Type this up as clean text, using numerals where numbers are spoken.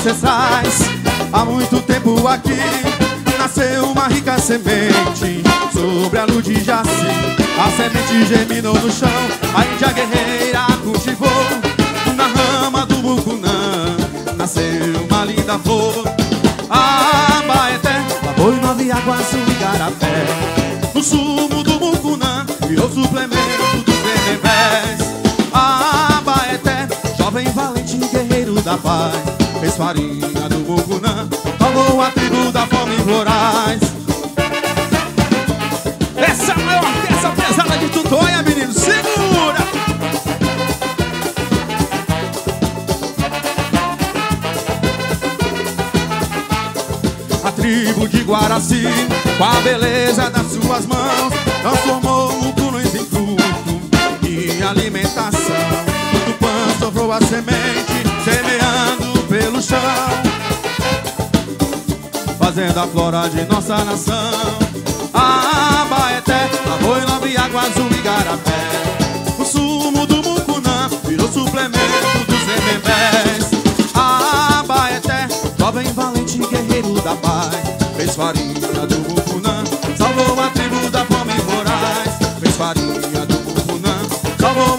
ancestrais. Há muito tempo aqui nasceu uma rica semente sobre a luz de Jaci. A semente germinou no chão, a índia guerreira cultivou. Na rama do mucunã nasceu uma linda flor. A Abaeté, Boi, Nove Águas, o Igarapé. No sumo do mucunã virou suplemento dos tremembés. A Abaeté, jovem valente guerreiro da paz, fez farinha do mucunã, salvou a tribo da fome voraz. Essa é a maior orquestra pesada de Tutóia, menino, segura! A tribo de Guaraci, com a beleza das suas mãos, transformou o mucunãs em fruto e alimentação. O Tupã soprou a semente, semeando pelo chão, fazendo a flora de nossa nação. A Abaeté, Boi, Nove Águas, o Igarapé. O sumo do mucunã virou suplemento dos tremembés. A Abaeté, jovem valente guerreiro da paz, fez farinha do mucunã, salvou a tribo da fome voraz. Fez farinha do mucunã, salvou